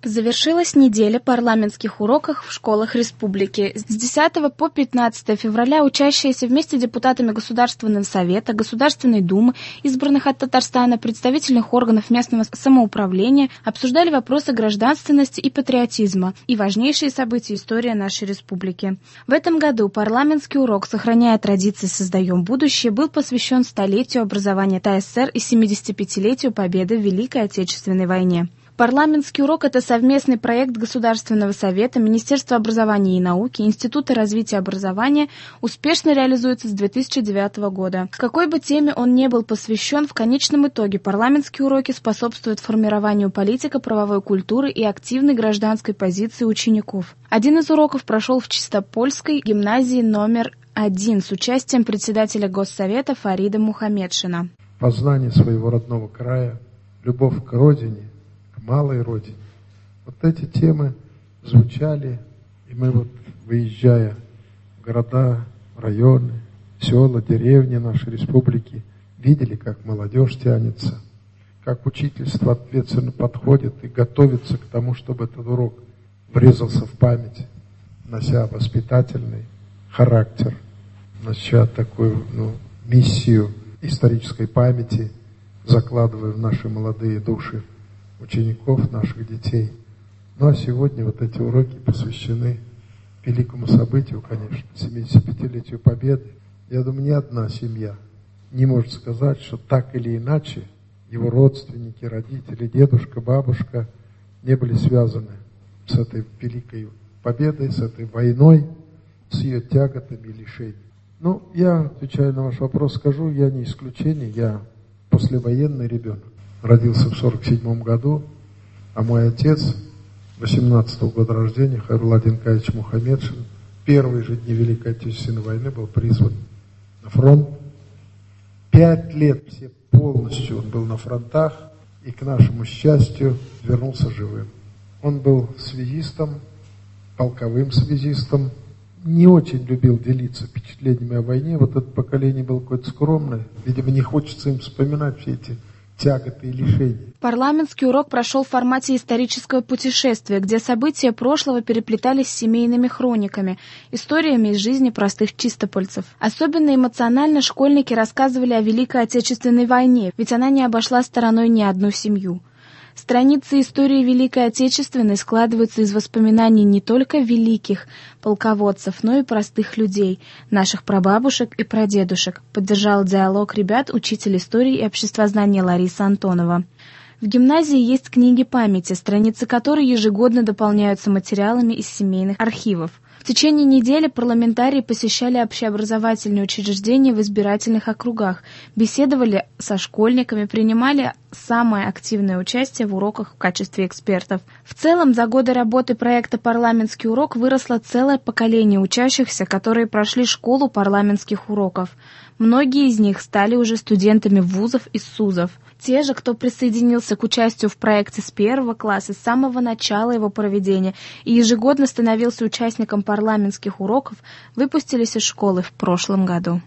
Завершилась неделя парламентских уроков в школах республики. С 10 по 15 февраля учащиеся вместе с депутатами Государственного совета, Государственной думы, избранных от Татарстана, представительных органов местного самоуправления, обсуждали вопросы гражданственности и патриотизма и важнейшие события истории нашей республики. В этом году парламентский урок «Сохраняя традиции, создаем будущее» был посвящен столетию образования ТССР и 75-летию победы в Великой Отечественной войне. Парламентский урок – это совместный проект Государственного совета, Министерства образования и науки, Института развития образования, успешно реализуется с 2009 года. Какой бы теме он ни был посвящен, в конечном итоге парламентские уроки способствуют формированию политико-правовой культуры и активной гражданской позиции учеников. Один из уроков прошел в Чистопольской гимназии номер 1 с участием председателя Госсовета Фарида Мухамедшина. Познание своего родного края, любовь к родине, малой родине. Вот эти темы звучали, и мы выезжая в города, районы, села, деревни нашей республики, видели, как молодежь тянется, как учительство ответственно подходит и готовится к тому, чтобы этот урок врезался в память, нося воспитательный характер, нося такую миссию исторической памяти, закладывая в наши молодые души учеников, наших детей. Ну а сегодня эти уроки посвящены великому событию, конечно, 75-летию Победы. Я думаю, ни одна семья не может сказать, что так или иначе его родственники, родители, дедушка, бабушка не были связаны с этой великой победой, с этой войной, с ее тяготами и лишениями. Я, отвечая на ваш вопрос, скажу, я не исключение, я послевоенный ребенок. Родился в 1947 году, а мой отец 18-го года рождения, Хайрулла Динкаевич Мухамедшин, в первые же дни Великой Отечественной войны был призван на фронт. 5 лет все полностью он был на фронтах и, к нашему счастью, вернулся живым. Он был связистом, полковым связистом, не очень любил делиться впечатлениями о войне. Это поколение было какое-то скромное, видимо, не хочется им вспоминать все эти тяготы и лишения. Парламентский урок прошел в формате исторического путешествия, где события прошлого переплетались с семейными хрониками, историями из жизни простых чистопольцев. Особенно эмоционально школьники рассказывали о Великой Отечественной войне, ведь она не обошла стороной ни одну семью. Страницы истории Великой Отечественной складываются из воспоминаний не только великих полководцев, но и простых людей, наших прабабушек и прадедушек, поддержал диалог ребят учитель истории и обществознания Лариса Антонова. В гимназии есть книги памяти, страницы которой ежегодно дополняются материалами из семейных архивов. В течение недели парламентарии посещали общеобразовательные учреждения в избирательных округах, беседовали со школьниками, принимали самое активное участие в уроках в качестве экспертов. В целом, за годы работы проекта «Парламентский урок» выросло целое поколение учащихся, которые прошли школу парламентских уроков. Многие из них стали уже студентами вузов и СУЗов. Те же, кто присоединился к участию в проекте с 1 класса, с самого начала его проведения и ежегодно становился участником парламентских уроков, выпустились из школы в прошлом году.